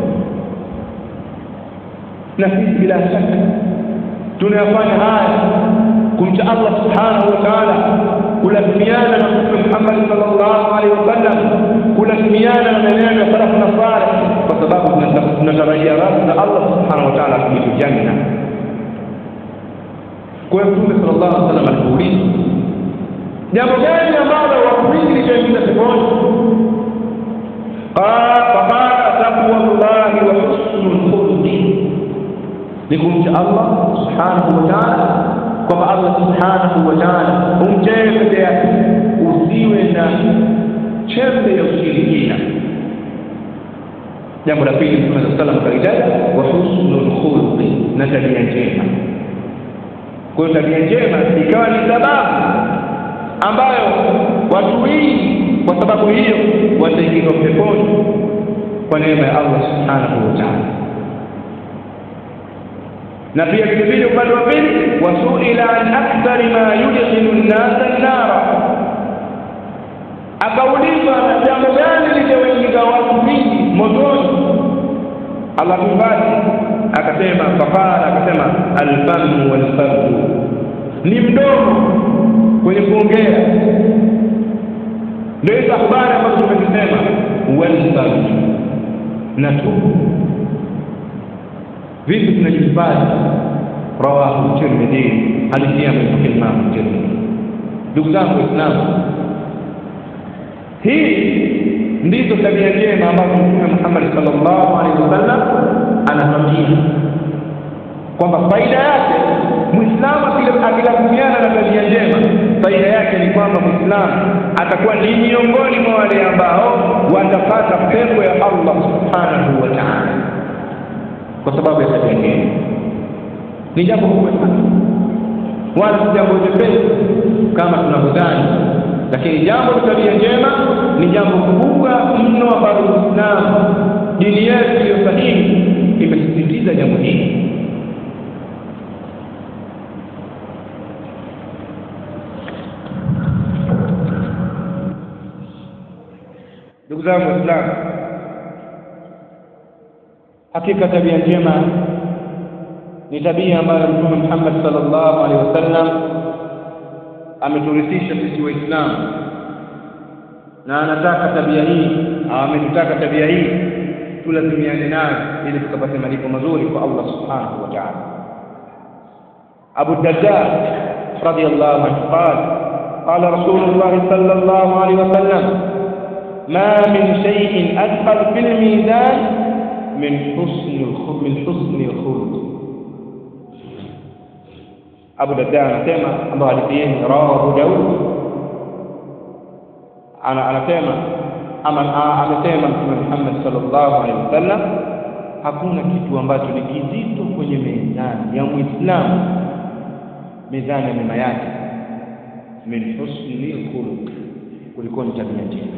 na sisi bila shaka tunayafanya haya kumcha Allah subhanahu wa ta'ala, kulazimiana na Mtume Muhammad sallallahu alaihi wasallam, kulazimiana na maneno ya salafu na salih, kwa sababu tunatarajia radhi za Allah subhanahu wa ta'ala kujibu janna. Kwa hiyo Mtume sallallahu alaihi wasallam alipoulizwa jambo gani ambalo watu wengi litaingiza peponi, qala taqwallahi wa husnul khuluqi, ni kumcha Allah subhanahu wa ta'ala, kwa Allah subhanahu wa ta'ala umchae peke yake, usiwe na chembe ya ushirikina. Jambo la pili Mtume sallallahu alaihi wasallam wa husnul khuluqi, na tabia njema. Kwa tabia njema ikawa ni sababu ambayo watu wengi kwa sababu hiyo wataingia peponi kwa neema ya Allah subhanahu wa ta'ala. Na pia vile vile upande wa pili, wasuila an akthar ma yudkhilu an-nas an-nar, akaulizwa na jambo gani litawaingiza watu wengi motoni. Allah mbali akasema, faqala akasema al-famu wal-fardu, ni mdomo kwenye kuongea. Ndio hizo habari ambazo tumezisema, wal-fardu na tubu. Vipi tunajifanya? Rawahu Tirmidhi, hadithi ya Imam Tirmidhi. Ndugu zangu Waislamu, hii ndizo tabia njema ambazo Mtume Muhammad sallallahu alaihi wasallam anatuambia kwamba faida yake Muislamu akilazimiana na tabia njema, faida yake ni kwamba Muislamu atakuwa ni miongoni mwa wale ambao watapata pepo ya Allah subhanahu wa ta'ala kwa sababu ya tabia njema. Ni jambo kubwa sana, wala si jambo jepesi kama tunavyodhani, lakini jambo la tabia njema ni jambo kubwa mno ambalo Uislamu, dini yetu iliyo sahihi, imesisitiza jambo hili. Ndugu zangu Waislamu, hakika tabia njema ni tabia ambayo Mtume Muhammad sallallahu alaihi wasallam ameturithisha sisi Waislamu, na anataka tabia hii, ametutaka tabia hii tulazimiane nayo ili tukapate malipo mazuri kwa Allah subhanahu wa ta'ala. Abu Darda radiyallahu anhu qala qala Rasulullah sallallahu alaihi wasallam ma min shay'in athqal fil mizan min husni al-khuluq min husni al-khuluq. Abu Darda anasema, ambaye hadithi hii rawahu Daud, ana anasema ama amesema Mtume Muhammad sallallahu alaihi wasallam, hakuna kitu ambacho ni kizito kwenye mizani ya Muislamu, mizani ya mema yake, min husnil khuluq, kuliko tabia njema.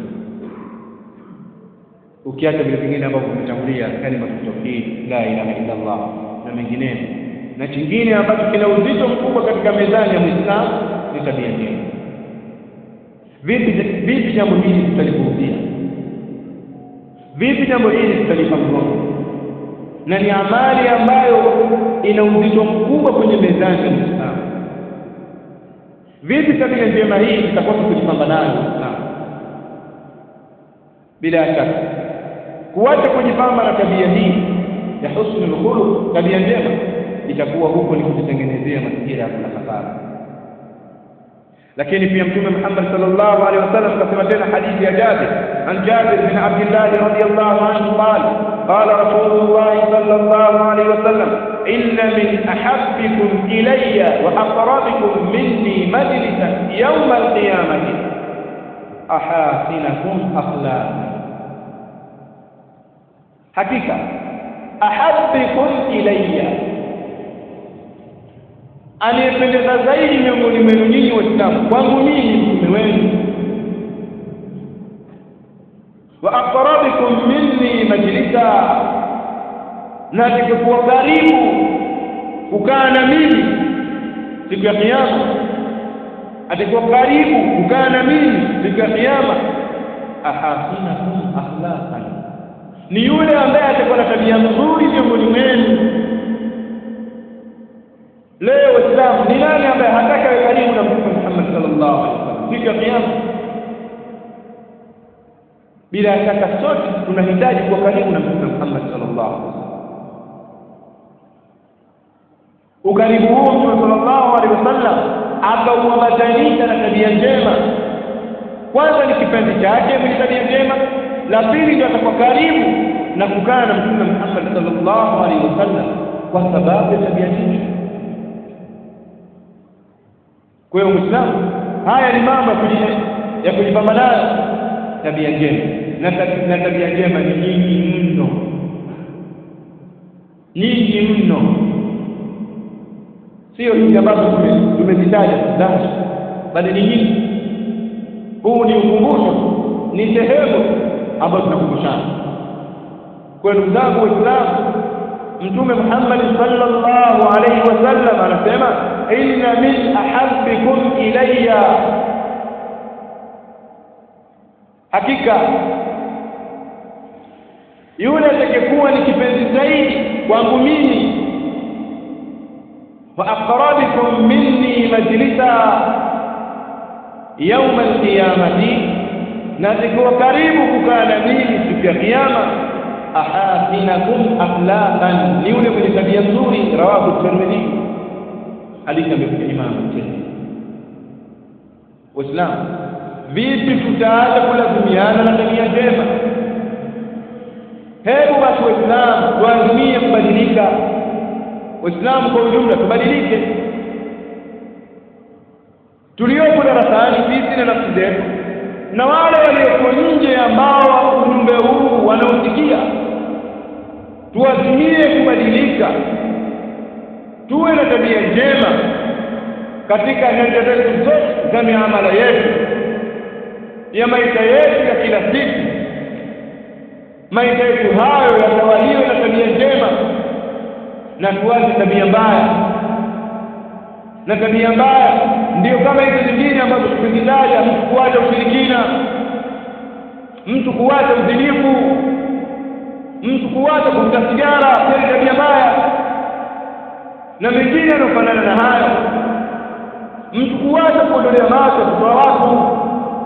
Ukiacha vile vingine ambavyo vimetangulia, kalima tauhid, la ilaha illa Allah na mengineyo, na kingine ambacho kina uzito mkubwa katika mizani ya Muislamu ni tabia njema. Vipi vipi jambo hili tutalipuuzia? Vipi jambo hili tutalipa mgongo? Na ni amali ambayo ina uzito mkubwa kwenye mizani ya Muislamu. Vipi tabia njema hii tutakosa kujipamba nayo Muislamu? Bila shaka kuacha kujipamba na tabia hii ya husnul khuluq, tabia njema, itakuwa huko ni kujitengenezea mazingira ya kula hasara. Lakini pia Mtume Muhammad sallallahu alaihi wasallam kasema tena hadithi ya Jabir, an Jabir bin Abdullah radhiyallahu anhu qala qala Rasulullah sallallahu alaihi wasallam, inna min ahabbikum ilayya wa aqrabikum minni majlisan yawm al-qiyamati ahasinakum akhlaqan. Hakika ahabbikum ilayya, anayependeza zaidi miongoni mwenu nyinyi Waislamu kwangu mimi mtume wenu, wa aqrabikum minni majlisa, na atakuwa karibu kukaa na mimi siku ya kiyama, atakuwa karibu kukaa na mimi siku ya kiyama, ahasinakum akhlaqan, ni yule ambaye atakuwa na tabia nzuri miongoni mwenu. Leo Waislamu, ni nani ambaye hataka awe karibu na Mtume Muhammad sallallahu alaihi wasallam siku ya kiyama? Bila shaka sote tunahitaji kuwa karibu na Mtume Muhammad sallallahu alaihi wasallam. Ukaribu huo Mtume sallallahu alaihi wasallam akauambatanisha na tabia njema. Kwanza ni kipenzi chake mwenye tabia njema, la pili ndio atakuwa karibu na kukaa na Mtume Muhammad sallallahu alaihi wasallam kwa sababu ya tabia njema. Kwa hiyo Muislamu, haya ni mambo ya kujipamba nayo tabia njema, na tabia njema ni nyingi mno, nyingi mno, sio hizi ambazo tumezitaja sasa, bali ni nyingi. Huu ni ukumbusho, ni sehemu ambayo tunakumbushana. Kwa ndugu zangu Waislamu, Mtume Muhammad sallallahu alaihi wasallam anasema, inna min ahabbikum ilayya, hakika yule atakayekuwa ni kipenzi zaidi kwangu mimi, wa aqrabikum minni majlisa yawm al-qiyamati, na atakuwa karibu kukaa na mimi siku ya kiyama, ahasinakum akhlaqan, ni yule mwenye tabia nzuri. Rawahu Tirmidhi, hadithi ya Imam Tirmidhi. Waislamu, vipi tutaacha kulazimiana na tabia njema? Hebu basi Waislamu tuazimie kubadilika. Waislamu kwa ujumla tubadilike. Tuliopo darasani sisi na nafsi zetu, na wale walioko nje ambao ujumbe huu wanaosikia, tuazimie kubadilika, tuwe na tabia njema katika nyanja zetu zote za miamala yetu ya maisha yetu ya kila siku. Maisha yetu hayo yatawaliwe na tabia njema, na tuache tabia mbaya. Na tabia mbaya ndio kama hizo zingine ambazo tumezitaja: mtu kuacha ushirikina, mtu kuacha udhinifu, mtu kuacha kuvuta sigara, pia tabia mbaya, na mengine yanayofanana na hayo. Mtu kuacha kuondolea macho kutoa watu,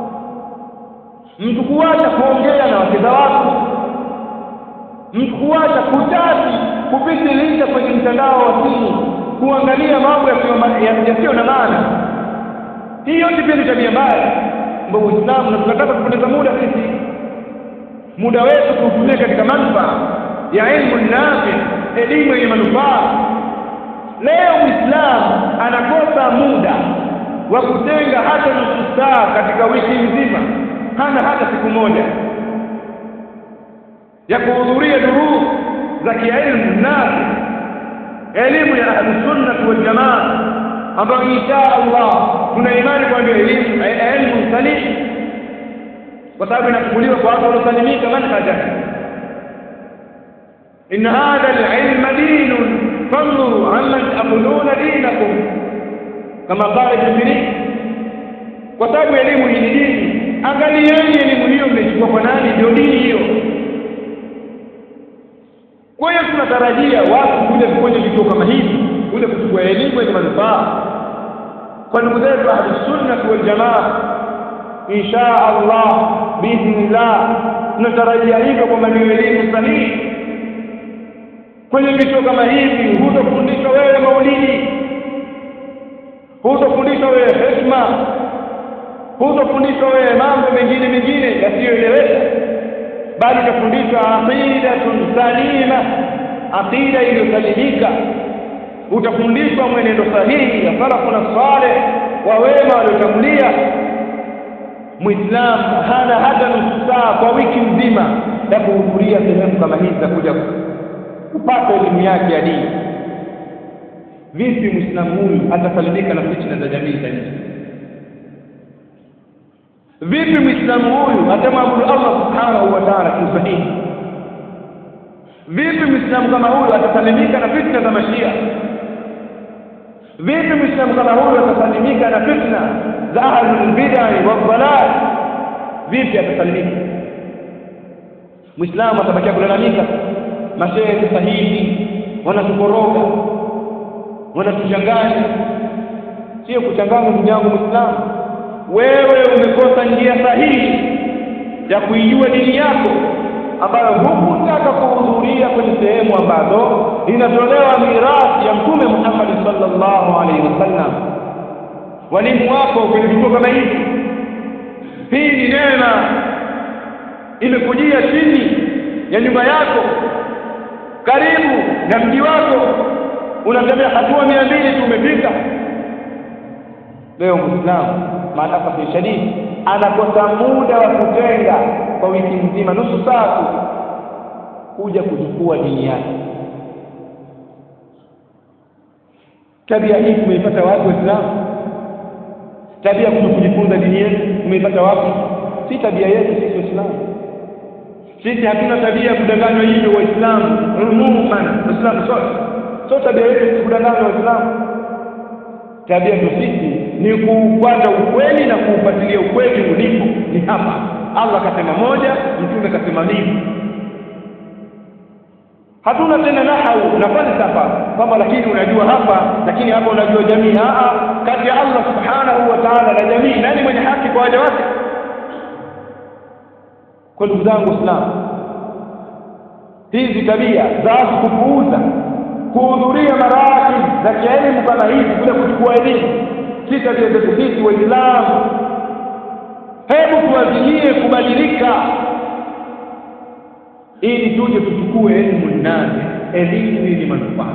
mtu kuacha kuongea na wakeza watu, mtu kuacha kutaki kupitiliza kwenye mtandao wa simu, kuangalia mambo yasiyo na maana. Hii yote pia ni tabia mbaya ambayo Uislamu, na tunataka kupoteza muda sisi, muda wetu kuutumia katika manufaa ya elimu nafi, elimu yenye manufaa. Leo Muislamu anakosa muda wa kutenga hata nusu saa katika wiki nzima, hana hata siku moja ya kuhudhuria durusu za kielimu nafi, elimu ya Ahlus Sunnah wal Jamaa, ambayo insha Allah tuna imani kwamba elimu elimu sahihi, kwa sababu inachukuliwa kwa watu waliosalimika manhaja. إن هذا العلم دين فانظروا عمن تأخذون دينكم كما قال جبريل. kwa sababu elimu hii ni dini, angalieni elimu hiyo mmechukua kwa nani, ndio dini hiyo. Kwa hiyo tunatarajia watu kuja kwenye vituo kama hivi kuja kuchukua elimu yenye manufaa kwa ndugu zetu Ahlus Sunnah wal Jamaa. Insha Allah biidhnillah tunatarajia hivyo kwamba ni elimu sahihi. Kwenye vituo kama hivi hutafundishwa wewe maulidi, hutafundishwa wewe heshima, hutafundishwa wewe mambo mengine mengine yasiyoeleweka, bali utafundishwa aqidatun salima, aqida iliyosalimika. Utafundishwa mwenendo sahihi ya salafu na saleh wa wema waliotangulia. Muislamu hana hata nusu saa kwa wiki nzima ya kuhudhuria sehemu kama hizi za kuja kupata elimu yake ya dini. Vipi Muislamu huyu atasalimika na fitna za jamii za nje? Vipi Muislamu huyu atamwabudu Allah subhanahu wa ta'ala kwa sahihi? Vipi Muislamu kama huyu atasalimika na fitna za mashia? Vipi Muislamu kama huyu atasalimika na fitna za ahlul bid'ah wa dhalal? Vipi atasalimika? Muislamu atabakia kulalamika, mashehe sahihi wanatukoroga, wanatuchanganya. Sio kuchanganya ndugu yangu Muislamu, wewe umekosa njia sahihi ya kuijua dini yako, ambayo hukutaka kuhudhuria kwenye sehemu ambazo inatolewa mirathi ya Mtume Muhammad sallallahu alaihi wasallam. Walimu wako kwenye vituo kama hivi, hii ni neema imekujia chini ya nyumba yako, karibu na mji wako, unatembea hatua mia mbili tu umefika. Leo Muislamu maadafa fi shadidi anakosa muda wa kutenga kwa wiki nzima nusu saa kuja kuchukua dini yake. Tabia hii tumeipata wapi Waislamu? Tabia kujifunza dini yetu tumeipata wapi? Si tabia yetu sisi Waislamu. Sisi hatuna tabia ya kudanganywa hivyo Waislamu. Umuman Waislamu sote sote tabia yetu kudanganywa Waislamu. Tabia yetu sisi ni kuupata ukweli na kuufuatilia ukweli ulipo. Ni hapa Allah kasema moja, Mtume kasema mbili. Hatuna tena nahau na falsafa kama lakini unajua hapa lakini hapa unajua jamii. Aa, kati ya Allah subhanahu wa ta'ala na jamii nani mwenye haki kwa waja wake? Kwa ndugu zangu Waislamu, hizi tabia za kupuuza kuhudhuria marakib za kielimu kama hizi kuja kuchukua elimu si tabia zetu sisi Waislamu. Hebu tuazinie kubadilika ili tuje tuchukue elimu nane, elimu yenye manufaa.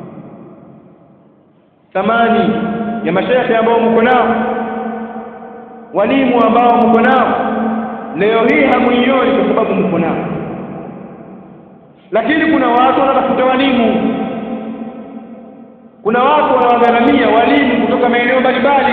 Thamani ya mashaikh ambao mko nao, walimu ambao mko nao, leo hii hamuioni kwa sababu mko nao. Lakini kuna watu wanatafuta walimu, kuna watu wanawagharamia walimu kutoka maeneo mbalimbali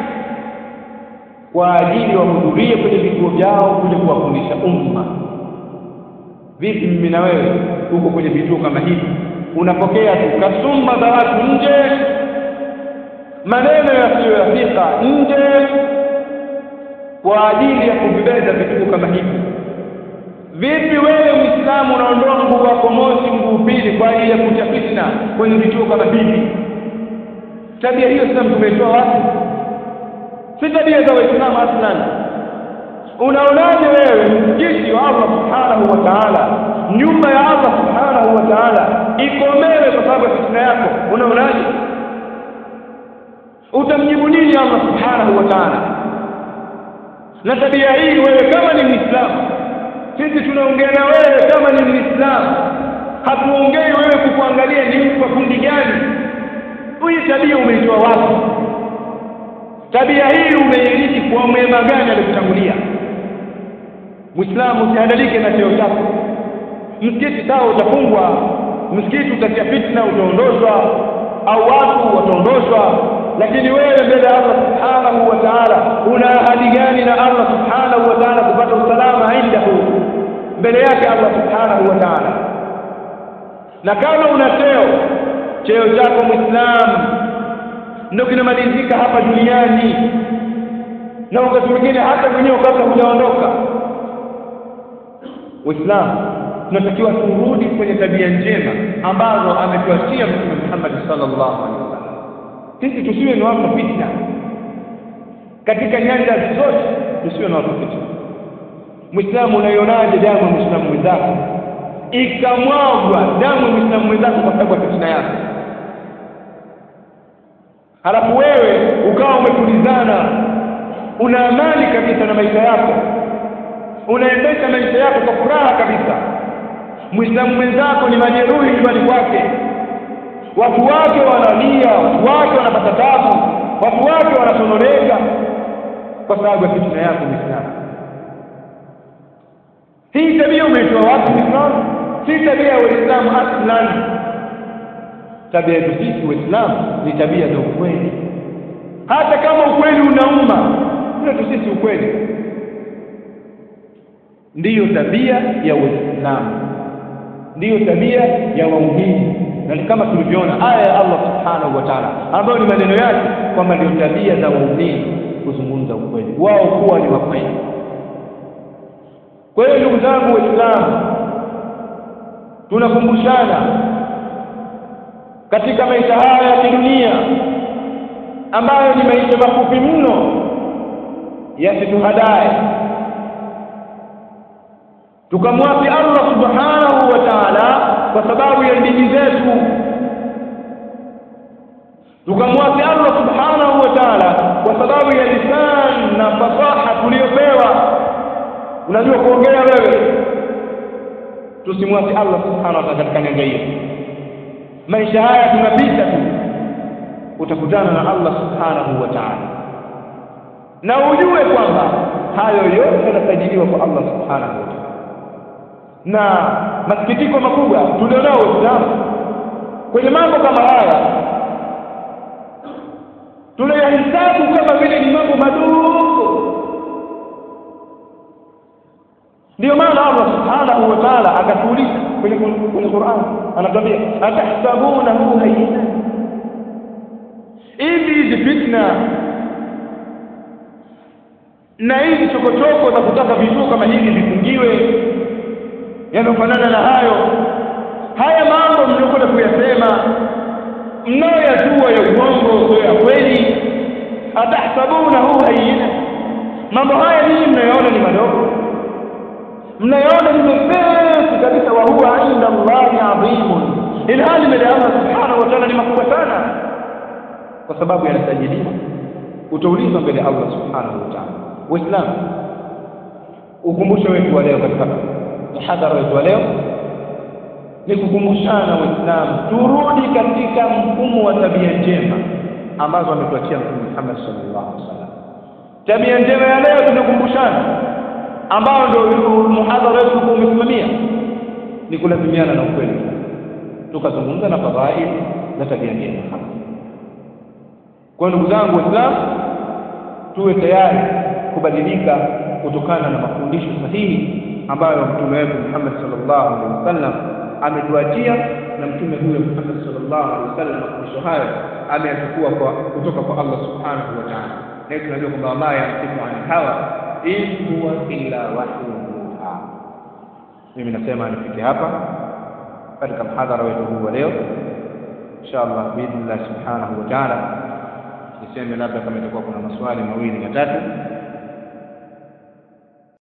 kwa ajili wahudhurie kwenye vituo vyao kuja kuwafundisha umma. Vipi mimi na wewe uko kwenye vituo kama hivi, unapokea tu kasumba za watu nje, maneno yasiyoyafika nje kwa ajili ya kuvibeza vituo kama hivi? Vipi wewe Muislamu unaondoa nguvu wako mosi nguvu pili kwa ajili ya kutia fitna kwenye vituo kama hivi? Tabia hiyo sasa tumetoa wapi? Si tabia za Waislamu aslan. Unaonaje wewe msikiti wa Allah subhanahu wa ta'ala, nyumba ya Allah subhanahu wa ta'ala ikomewe kwa sababu ya fitna yako? Unaonaje? Utamjibu nini Allah subhanahu wa ta'ala? Na tabia hii wewe kama ni Muislamu, sisi tunaongea na wewe kama ni Muislamu, hatuongei wewe kukuangalia ni mtu wa kundi gani. Hii tabia umeitoa wapi? Tabia hii umeirithi kwa mwema gani alikutangulia? Muislamu usihadalike na cheo chako. Msikiti sawa utafungwa, msikiti utatia fitna, utaondoshwa au watu wataondoshwa, lakini wewe mbele ya Allah subhanahu wa ta'ala una ahadi gani na Allah subhanahu wa ta'ala kupata usalama indahu mbele yake Allah subhanahu wa ta'ala? Na kama una cheo, cheo chako Muislamu ndio kinamalizika hapa duniani, na wakati mwingine hata mwenyewe kabla hujaondoka. Uislamu tunatakiwa turudi kwenye tabia njema ambazo ametuachia Mtume Muhammad sallallahu alaihi wasallam. Sisi tusiwe ni watu fitna katika nyanja zote, tusiwe na watu fitna. Muislamu, unaionaje damu ya Muislamu mwenzako ikamwagwa damu ya Muislamu mwenzako kwa sababu ya fitna yako, halafu wewe ukawa umetulizana, una amani kabisa na maisha yako, unaendesha maisha yako kwa furaha kabisa? Muislamu mwenzako ni majeruhi nyumbani kwake, watu wake wanalia, watu wake wanapata taabu, watu wake wanasononeka kwa sababu ya fitna yako Muislamu. Hii tabia umeitoa wapi Muislamu? Si tabia ya Uislamu aslan. Tabia yetu sisi Waislamu ni tabia za ukweli, hata kama ukweli unauma, ndio sisi ukweli ndiyo tabia ya Uislamu, ndiyo tabia ya waumini. Na kama tulivyoona aya ya Allah subhanahu wa ta'ala ambayo ni maneno yake kwamba ndio tabia za waumini kuzungumza ukweli, wao kuwa ni wakweli. Kwa hiyo ndugu zangu Waislamu, tunakumbushana katika maisha haya ya kidunia ambayo ni maisha mafupi mno, yasituhadae tukamwasi Allah subhanahu wa ta'ala kwa sababu ya ndimi zetu, tukamwasi Allah subhanahu wa ta'ala kwa sababu ya lisan na fasaha tuliyopewa. Unajua kuongea wewe, tusimwasi Allah subhanahu wa ta'ala katika nyanja hiyo. Maisha haya tunapita tu, utakutana na Allah subhanahu wa ta'ala, na ujue kwamba hayo yote yanasajiliwa kwa Allah subhanahu wa ta'ala. Na masikitiko makubwa tulionao Waislamu kwenye mambo kama haya, tunayahesabu kama vile ni mambo madogo. Ndio maana Allah subhanahu wa ta'ala akatuuliza kwenye kwenye Qur'an, anatuambia atahsabunahu hayyina. Hivi hizi fitna na hizi chokochoko za kutaka vituo kama hivi vifungiwe, yanafanana na hayo haya mambo mnayokwenda kuyasema, mnayoyajua ya uongo sio ya kweli. Atahsabunahu hayyina, mambo haya ninyi mnayoona ni madogo, mnayoona ni mepesi kabisa, wa huwa inda Allahi adhimun, ilhali mbele ya Allah subhanahu wa ta'ala ni makubwa sana, kwa sababu yanasajiliwa, utaulizwa mbele ya Allah subhanahu wa ta'ala. Waislamu, ukumbusho wetu wa leo katika muhadhara wetu wa leo ni kukumbushana Waislamu turudi katika mfumo wa tabia njema ambazo ametuachia Mtume Muhammad sallallahu alaihi wasallam. Tabia njema ya leo tunakumbushana, ambao ndio muhadhara wetu umesimamia, ni kulazimiana na ukweli, tukazungumza na fadhail na tabia njema. Kwa ndugu zangu Waislamu, tuwe tayari kubadilika kutokana na mafundisho sahihi ambayo Mtume wetu Muhammad sallallahu alaihi wasallam ametuachia. Na Mtume huyo Muhammad sallallahu alaihi wasallam mafundisho hayo ameyachukua kwa kutoka kwa Allah subhanahu wa ta'ala, na tunajua kwamba Allah yanasifu an hawa in huwa illa wahyun yuha. Mimi nasema nifike hapa katika mhadhara wetu huu wa leo, inshallah biidhnillah subhanahu wa ta'ala. Niseme labda kama itakuwa kuna maswali mawili matatu